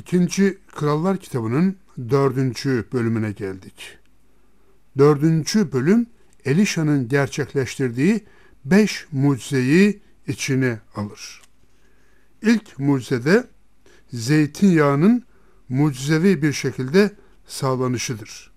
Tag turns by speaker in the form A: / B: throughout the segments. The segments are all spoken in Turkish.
A: İkinci Krallar kitabının 4. bölümüne geldik. 4. bölüm Elişa'nın gerçekleştirdiği 5 mucizeyi içine alır. İlk mucizede zeytinyağının mucizevi bir şekilde sağlanışıdır.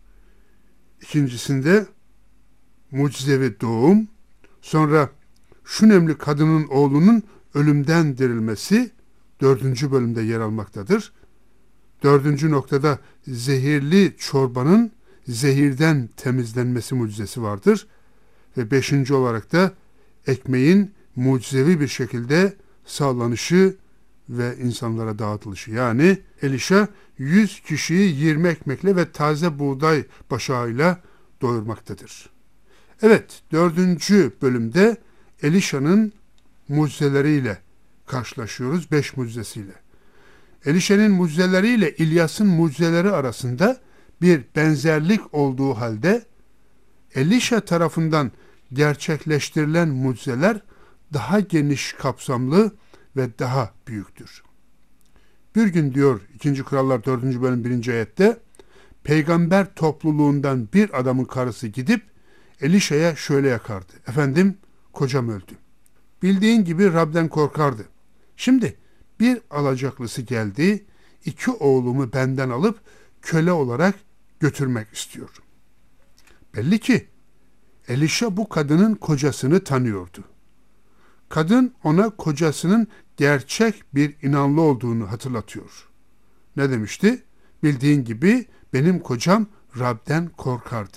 A: İkincisinde mucizevi doğum, sonra Şunemli kadının oğlunun ölümden dirilmesi 4. bölümde yer almaktadır. 4. noktada zehirli çorbanın zehirden temizlenmesi mucizesi vardır. Ve 5. olarak da ekmeğin mucizevi bir şekilde sağlanışı ve insanlara dağıtılışı. Yani Elişa 100 kişiyi 20 ekmekle ve taze buğday başağıyla doyurmaktadır. Evet, 4. bölümde Elişa'nın mucizeleriyle karşılaşıyoruz, 5 mucizesiyle. Elişa'nın mucizeleriyle İlyas'ın mucizeleri arasında bir benzerlik olduğu halde Elişa tarafından gerçekleştirilen mucizeler daha geniş kapsamlı ve daha büyüktür. Bir gün diyor 2. Krallar 4. bölüm 1. ayette, peygamber topluluğundan bir adamın karısı gidip Elişa'ya şöyle yakardı. Efendim, kocam öldü. Bildiğin gibi Rab'den korkardı. Şimdi bir alacaklısı geldi, 2 oğlumu benden alıp köle olarak götürmek istiyor. Belli ki Elişa bu kadının kocasını tanıyordu. Kadın ona kocasının gerçek bir inanlı olduğunu hatırlatıyor. Ne demişti? Bildiğin gibi benim kocam Rab'den korkardı.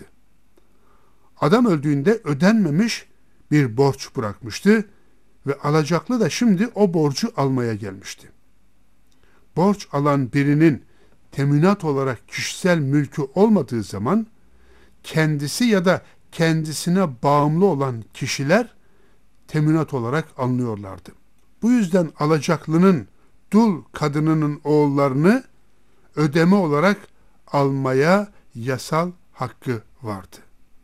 A: Adam öldüğünde ödenmemiş bir borç bırakmıştı ve alacaklı da şimdi o borcu almaya gelmişti. Borç alan birinin teminat olarak kişisel mülkü olmadığı zaman kendisi ya da kendisine bağımlı olan kişiler teminat olarak alınıyorlardı. Bu yüzden alacaklının dul kadınının oğullarını ödeme olarak almaya yasal hakkı vardı.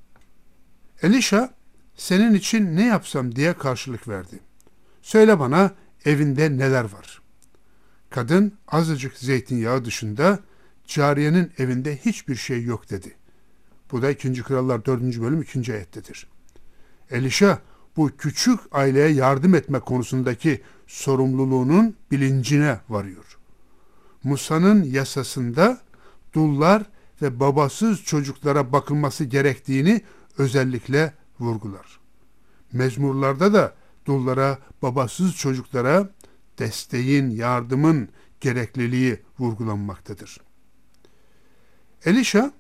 A: Elişa, senin için ne yapsam diye karşılık verdi. Söyle bana, evinde neler var? Kadın, azıcık zeytinyağı dışında cariyenin evinde hiçbir şey yok dedi. Bu da 2. Krallar 4. bölüm 2. ayettedir. Elişa, bu küçük aileye yardım etme konusundaki sorumluluğunun bilincine varıyor. Musa'nın yasasında dullar ve babasız çocuklara bakılması gerektiğini özellikle vurgular. Mezmurlarda da dullara, babasız çocuklara desteğin, yardımın gerekliliği vurgulanmaktadır. Elişa,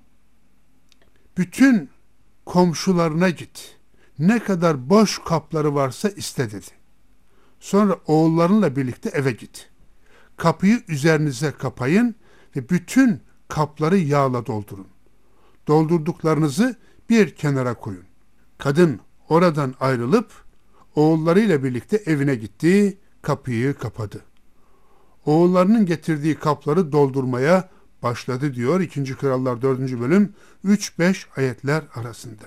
A: bütün komşularına git, ne kadar boş kapları varsa iste dedi. Sonra oğullarınla birlikte eve git. Kapıyı üzerinize kapayın ve bütün kapları yağla doldurun. Doldurduklarınızı bir kenara koyun. Kadın oradan ayrılıp oğullarıyla birlikte evine gitti, kapıyı kapadı. Oğullarının getirdiği kapları doldurmaya başladı diyor 2. Krallar 4. bölüm 3-5 ayetler arasında.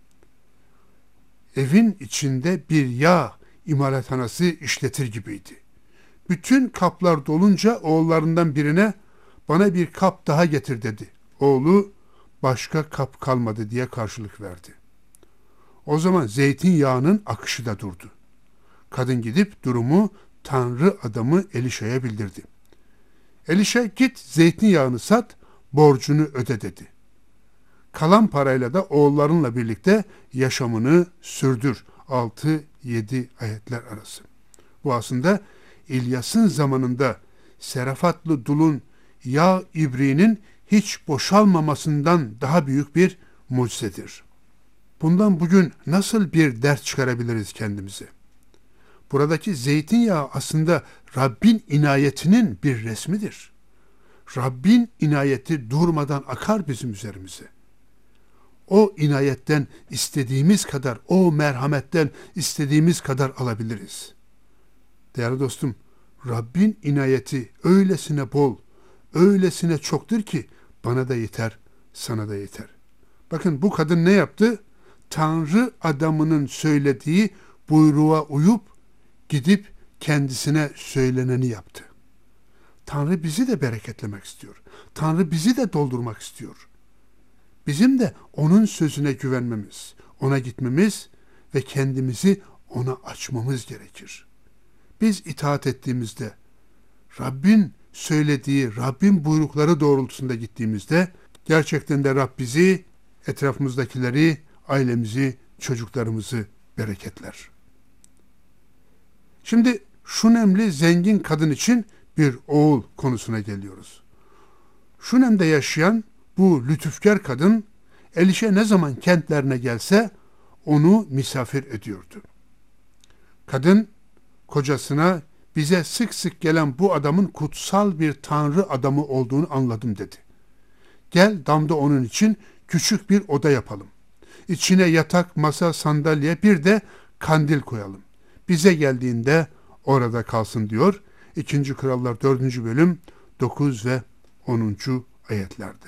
A: Evin içinde bir yağ imalathanası işletir gibiydi. Bütün kaplar dolunca oğullarından birine bana bir kap daha getir dedi. Oğlu başka kap kalmadı diye karşılık verdi. O zaman zeytinyağının akışı da durdu. Kadın gidip durumu Tanrı adamı Elişa'ya bildirdi. Elişa git zeytinyağını sat, borcunu öde dedi. Kalan parayla da oğullarınla birlikte yaşamını sürdür. 6-7 ayetler arası. Bu aslında İlyas'ın zamanında Serafatlı dulun yağ ibriğinin hiç boşalmamasından daha büyük bir mucizedir. Bundan bugün nasıl bir ders çıkarabiliriz kendimize? Buradaki zeytinyağı aslında Rabbin inayetinin bir resmidir. Rabbin inayeti durmadan akar bizim üzerimize. O inayetten istediğimiz kadar, o merhametten istediğimiz kadar alabiliriz. Değerli dostum, Rabbin inayeti öylesine bol, öylesine çoktur ki bana da yeter, sana da yeter. Bakın bu kadın ne yaptı? Tanrı adamının söylediği buyruğa uyup gidip kendisine söyleneni yaptı. Tanrı bizi de bereketlemek istiyor. Tanrı bizi de doldurmak istiyor. Bizim de onun sözüne güvenmemiz, ona gitmemiz ve kendimizi ona açmamız gerekir. Biz itaat ettiğimizde, Rabbin söylediği, Rabbin buyrukları doğrultusunda gittiğimizde gerçekten de Rab bizi, etrafımızdakileri, ailemizi, çocuklarımızı bereketler. Şimdi Şunemli zengin kadın için bir oğul konusuna geliyoruz. Şunem'de yaşayan bu lütufkar kadın Elişe ne zaman kentlerine gelse onu misafir ediyordu. Kadın kocasına bize sık sık gelen bu adamın kutsal bir tanrı adamı olduğunu anladım dedi. Gel damda onun için küçük bir oda yapalım. İçine yatak, masa, sandalye bir de kandil koyalım. Bize geldiğinde orada kalsın diyor. 2. Krallar 4. bölüm 9 ve 10. ayetlerde.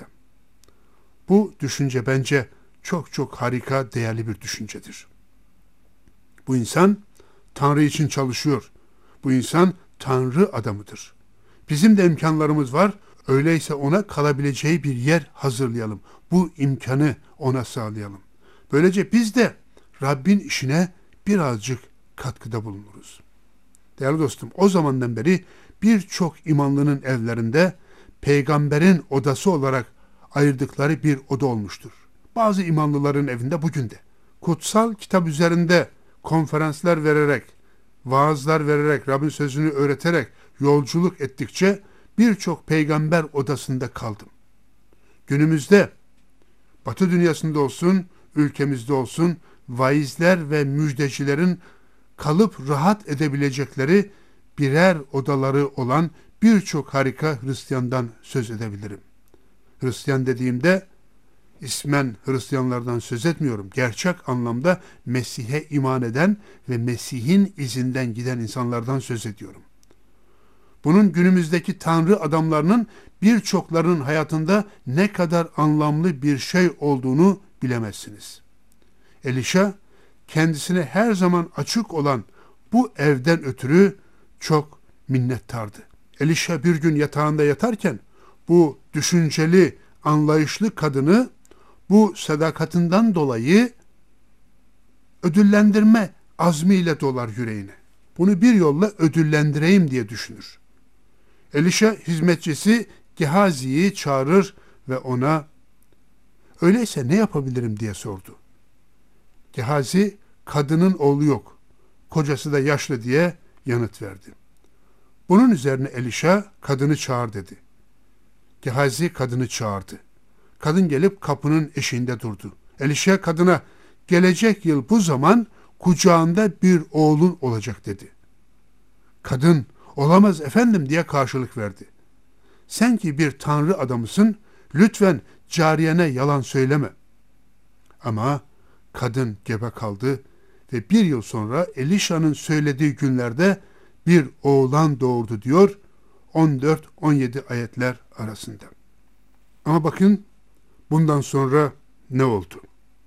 A: Bu düşünce bence çok çok harika, değerli bir düşüncedir. Bu insan Tanrı için çalışıyor. Bu insan Tanrı adamıdır. Bizim de imkanlarımız var. Öyleyse ona kalabileceği bir yer hazırlayalım. Bu imkanı ona sağlayalım. Böylece biz de Rabbin işine birazcık katkıda bulunuruz. Değerli dostum, o zamandan beri birçok imanlının evlerinde peygamberin odası olarak ayırdıkları bir oda olmuştur. Bazı imanlıların evinde bugün de kutsal kitap üzerinde konferanslar vererek, vaazlar vererek, Rabbin sözünü öğreterek yolculuk ettikçe birçok peygamber odasında kaldım. Günümüzde Batı dünyasında olsun, ülkemizde olsun, vaizler ve müjdecilerin kalıp rahat edebilecekleri birer odaları olan birçok harika Hristiyandan söz edebilirim. Hristiyan dediğimde ismen Hristiyanlardan söz etmiyorum. Gerçek anlamda Mesih'e iman eden ve Mesih'in izinden giden insanlardan söz ediyorum. Bunun günümüzdeki Tanrı adamlarının birçoklarının hayatında ne kadar anlamlı bir şey olduğunu bilemezsiniz. Elişa kendisine her zaman açık olan bu evden ötürü çok minnettardı. Elişa bir gün yatağında yatarken bu düşünceli, anlayışlı kadını bu sadakatinden dolayı ödüllendirme azmiyle dolar yüreğine. Bunu bir yolla ödüllendireyim diye düşünür. Elişa hizmetçisi Gehazi'yi çağırır ve ona öyleyse ne yapabilirim diye sordu. Gehazi kadının oğlu yok, kocası da yaşlı diye yanıt verdi. Bunun üzerine Elişa kadını çağır dedi. Gehazi kadını çağırdı. Kadın gelip kapının eşiğinde durdu. Elişa kadına gelecek yıl bu zaman kucağında bir oğlun olacak dedi. Kadın olamaz efendim diye karşılık verdi. Sen ki bir Tanrı adamısın, lütfen cariyene yalan söyleme. Ama kadın gebe kaldı ve bir yıl sonra Elişa'nın söylediği günlerde bir oğlan doğurdu diyor 14-17 ayetler arasında. Ama bakın bundan sonra ne oldu?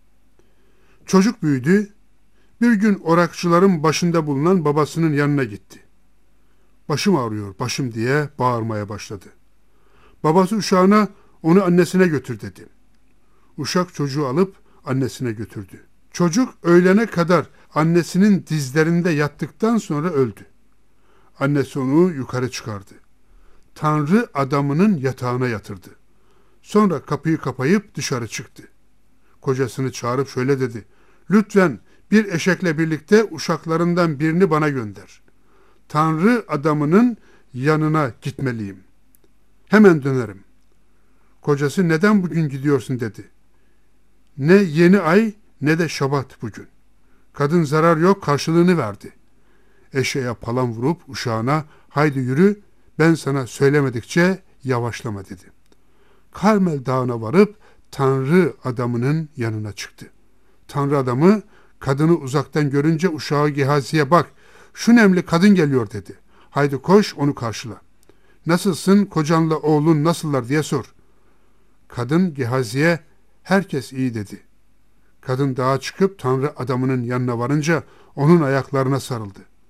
A: Çocuk büyüdü, bir gün orakçıların başında bulunan babasının yanına gitti. Başım ağrıyor, başım diye bağırmaya başladı. Babası uşağına onu annesine götür dedi. Uşak çocuğu alıp annesine götürdü. Çocuk öğlene kadar annesinin dizlerinde yattıktan sonra öldü. Annesi onu yukarı çıkardı. Tanrı adamının yatağına yatırdı. Sonra kapıyı kapayıp dışarı çıktı. Kocasını çağırıp şöyle dedi. Lütfen bir eşekle birlikte uşaklarından birini bana gönder. Tanrı adamının yanına gitmeliyim. Hemen dönerim. Kocası neden bugün gidiyorsun dedi. Ne yeni ay ne de şabat bugün. Kadın zarar yok karşılığını verdi. Eşeğe palan vurup uşağına haydi yürü ben sana söylemedikçe yavaşlama dedi. Karmel dağına varıp Tanrı adamının yanına çıktı. Tanrı adamı kadını uzaktan görünce uşağı Gehazi'ye bak şu nemli kadın geliyor dedi. Haydi koş onu karşıla. Nasılsın kocanla oğlun nasıllar diye sor. Kadın Gehazi'ye herkes iyi dedi. Kadın dağa çıkıp Tanrı adamının yanına varınca onun ayaklarına sarıldı.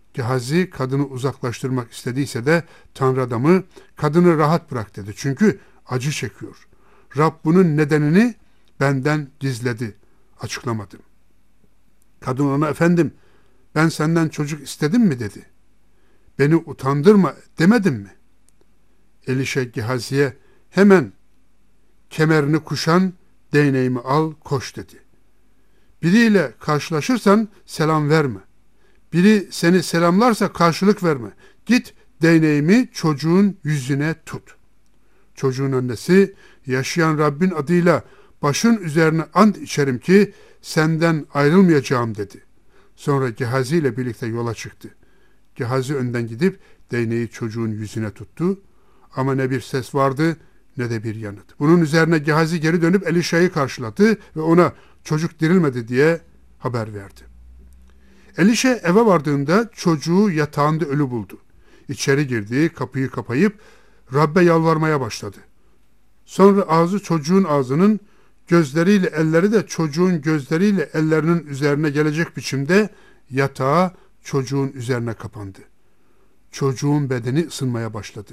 A: Gehazi kadını uzaklaştırmak istediyse de Tanrı adamı kadını rahat bırak dedi. Çünkü acı çekiyor. Rab bunun nedenini benden gizledi, açıklamadı. Kadın ona efendim ben senden çocuk istedim mi dedi. Beni utandırma demedim mi? Elişa Gehazi'ye hemen kemerini kuşan, değneğimi al, koş dedi. Biriyle karşılaşırsan selam verme. Biri seni selamlarsa karşılık verme. Git değneğimi çocuğun yüzüne tut. Çocuğun annesi yaşayan Rabbin adıyla başın üzerine ant içerim ki senden ayrılmayacağım dedi. Sonra Gehazi ile birlikte yola çıktı. Gehazi önden gidip değneği çocuğun yüzüne tuttu. Ama ne bir ses vardı ne de bir yanıt. Bunun üzerine Gehazi geri dönüp Elişa'yı karşıladı ve ona çocuk dirilmedi diye haber verdi. Elişa eve vardığında çocuğu yatağında ölü buldu. İçeri girdi, kapıyı kapayıp Rabbe yalvarmaya başladı. Sonra ağzı çocuğun ağzının, gözleriyle elleri de çocuğun gözleriyle ellerinin üzerine gelecek biçimde yatağa çocuğun üzerine kapandı. Çocuğun bedeni ısınmaya başladı.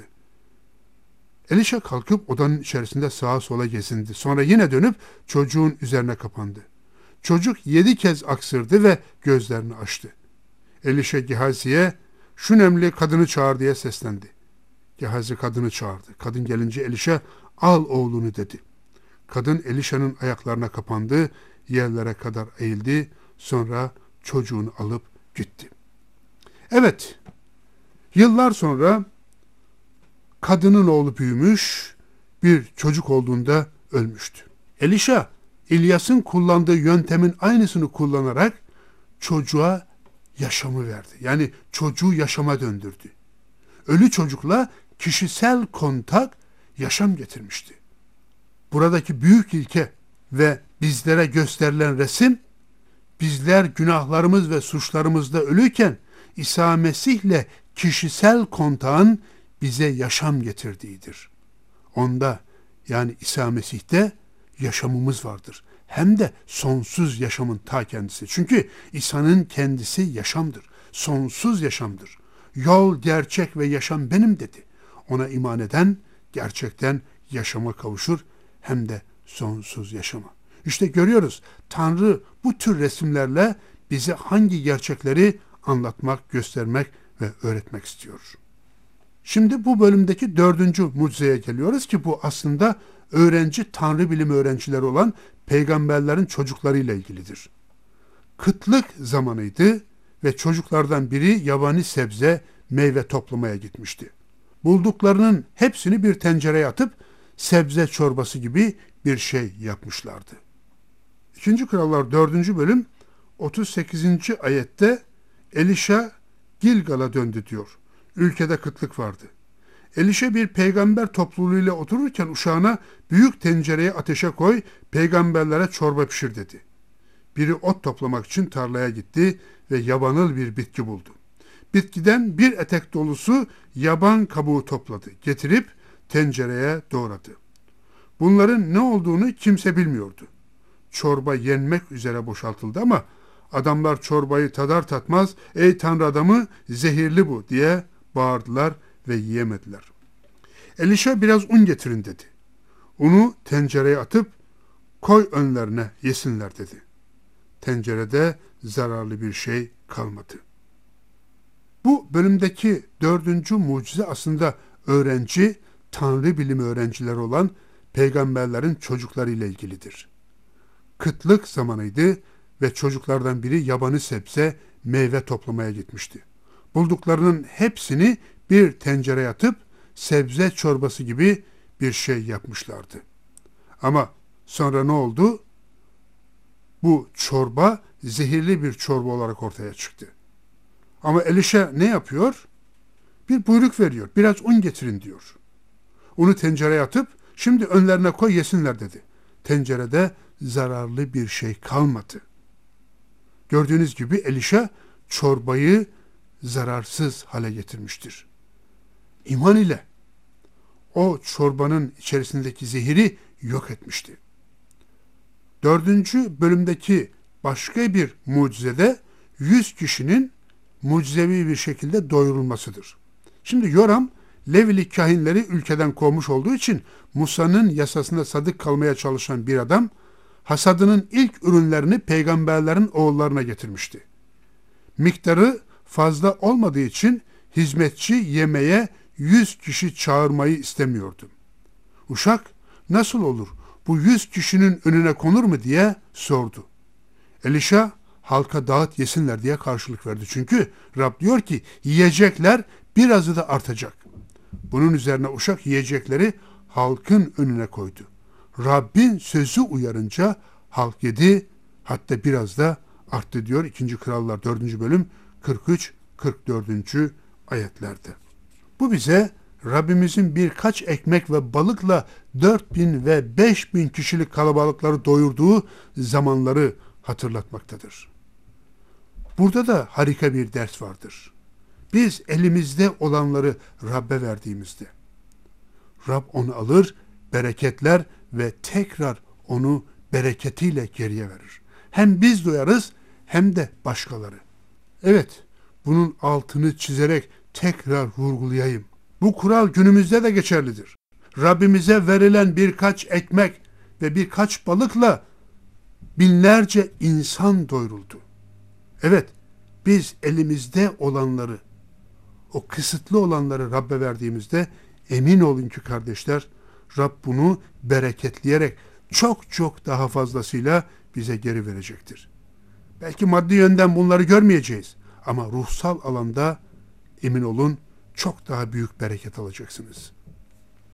A: Elişa kalkıp odanın içerisinde sağa sola gezindi. Sonra yine dönüp çocuğun üzerine kapandı. Çocuk 7 kez aksırdı ve gözlerini açtı. Elişa Gehazi'ye şu nemli kadını çağır diye seslendi. Gehazi kadını çağırdı. Kadın gelince Elişa al oğlunu dedi. Kadın Elişa'nın ayaklarına kapandı, yerlere kadar eğildi, sonra çocuğunu alıp gitti. Evet, yıllar sonra kadının oğlu büyümüş, bir çocuk olduğunda ölmüştü. Elişa, İlyas'ın kullandığı yöntemin aynısını kullanarak çocuğa yaşamı verdi. Yani çocuğu yaşama döndürdü. Ölü çocukla kişisel kontak yaşam getirmişti. Buradaki büyük ilke ve bizlere gösterilen resim, bizler günahlarımız ve suçlarımızda ölüyken İsa Mesih'le kişisel kontağın bize yaşam getirdiğidir. Onda yani İsa Mesih'te yaşamımız vardır. Hem de sonsuz yaşamın ta kendisi. Çünkü İsa'nın kendisi yaşamdır. Sonsuz yaşamdır. Yol, gerçek ve yaşam benim dedi. Ona iman eden gerçekten yaşama kavuşur hem de sonsuz yaşama. İşte görüyoruz Tanrı bu tür resimlerle bize hangi gerçekleri anlatmak, göstermek ve öğretmek istiyor. Şimdi bu bölümdeki 4. mucizeye geliyoruz ki bu aslında öğrenci, Tanrı bilimi öğrencileri olan peygamberlerin çocuklarıyla ilgilidir. Kıtlık zamanıydı ve çocuklardan biri yabani sebze, meyve toplamaya gitmişti. Bulduklarının hepsini bir tencereye atıp sebze çorbası gibi bir şey yapmışlardı. 2. Krallar 4. bölüm 38. ayette Elişa Gilgal'a döndü diyor. Ülkede kıtlık vardı. Elişa bir peygamber topluluğuyla otururken uşağına büyük tencereye ateşe koy, peygamberlere çorba pişir dedi. Biri ot toplamak için tarlaya gitti ve yabanıl bir bitki buldu. Bitkiden bir etek dolusu yaban kabuğu topladı. Getirip tencereye doğradı. Bunların ne olduğunu kimse bilmiyordu. Çorba yenmek üzere boşaltıldı ama adamlar çorbayı tadar tatmaz ey Tanrı adamı zehirli bu diye bağırdılar ve yiyemediler. Elişa biraz un getirin dedi. Unu tencereye atıp koy önlerine yesinler dedi. Tencerede zararlı bir şey kalmadı. Bu bölümdeki 4. mucize aslında öğrenci, Tanrı bilimi öğrencileri olan peygamberlerin çocuklarıyla ilgilidir. Kıtlık zamanıydı ve çocuklardan biri yabani sebze, meyve toplamaya gitmişti. Bulduklarının hepsini bir tencereye atıp sebze çorbası gibi bir şey yapmışlardı. Ama sonra ne oldu? Bu çorba zehirli bir çorba olarak ortaya çıktı. Ama Elişa ne yapıyor? Bir buyruk veriyor. Biraz un getirin diyor. Unu tencereye atıp şimdi önlerine koy yesinler dedi. Tencerede zararlı bir şey kalmadı. Gördüğünüz gibi Elişa çorbayı zararsız hale getirmiştir. İman ile o çorbanın içerisindeki zehiri yok etmişti. 4. bölümdeki başka bir mucizede 100 kişinin mucizevi bir şekilde doyurulmasıdır. Şimdi Yoram, Levili kahinleri ülkeden kovmuş olduğu için Musa'nın yasasına sadık kalmaya çalışan bir adam, hasadının ilk ürünlerini peygamberlerin oğullarına getirmişti. Miktarı fazla olmadığı için hizmetçi yemeğe 100 kişi çağırmayı istemiyordu. Uşak, nasıl olur, bu 100 kişinin önüne konur mu diye sordu. Elişa, halka dağıt yesinler diye karşılık verdi. Çünkü Rab diyor ki yiyecekler birazı da artacak. Bunun üzerine uşak yiyecekleri halkın önüne koydu. Rabbin sözü uyarınca halk yedi, hatta biraz da arttı diyor 2. Krallar 4. bölüm 43-44. ayetlerde. Bu bize Rabbimizin birkaç ekmek ve balıkla 4000 ve 5000 kişilik kalabalıkları doyurduğu zamanları hatırlatmaktadır. Burada da harika bir ders vardır. Biz elimizde olanları Rab'be verdiğimizde, Rab onu alır, bereketler ve tekrar onu bereketiyle geriye verir. Hem biz duyarız hem de başkaları. Evet, bunun altını çizerek tekrar vurgulayayım. Bu kural günümüzde de geçerlidir. Rabbimize verilen birkaç ekmek ve birkaç balıkla binlerce insan doyuruldu. Evet, biz elimizde olanları, o kısıtlı olanları Rab'be verdiğimizde emin olun ki kardeşler, Rab bunu bereketleyerek çok çok daha fazlasıyla bize geri verecektir. Belki maddi yönden bunları görmeyeceğiz ama ruhsal alanda emin olun çok daha büyük bereket alacaksınız.